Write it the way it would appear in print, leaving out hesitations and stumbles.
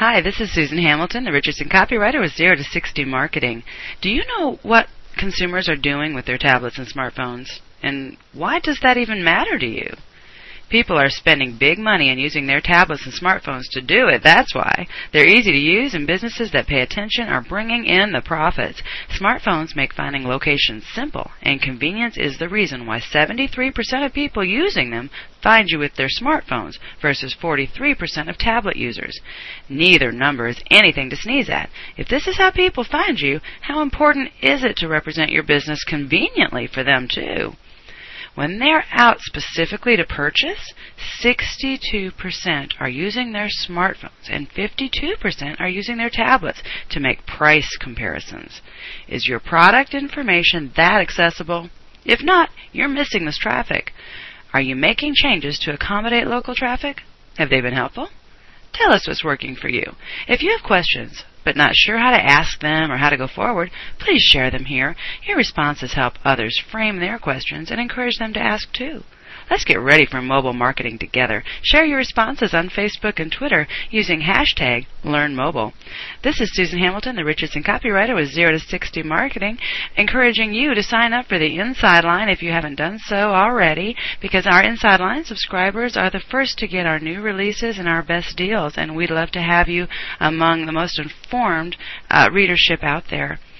Hi, this is Susan Hamilton, the Richardson copywriter with 0 to 60 Marketing. Do you know what consumers are doing with their tablets and smartphones? And why does that even matter to you? People are spending big money and using their tablets and smartphones to do it. That's why. They're easy to use, and businesses that pay attention are bringing in the profits. Smartphones make finding locations simple, and convenience is the reason why 73% of people using them find you with their smartphones versus 43% of tablet users. Neither number is anything to sneeze at. If this is how people find you, how important is it to represent your business conveniently for them too? When they're out specifically to purchase, 62% are using their smartphones and 52% are using their tablets to make price comparisons. Is your product information that accessible? If not, you're missing this traffic. Are you making changes to accommodate local traffic? Have they been helpful? Tell us what's working for you. If you have questions, but not sure how to ask them or how to go forward, please share them here. Your responses help others frame their questions and encourage them to ask too. Let's get ready for mobile marketing together. Share your responses on Facebook and Twitter using hashtag #LearnMobile. This is Susan Hamilton, the Richardson copywriter with 0 to 60 Marketing, encouraging you to sign up for the Inside Line if you haven't done so already, because our Inside Line subscribers are the first to get our new releases and our best deals, and we'd love to have you among the most informed readership out there.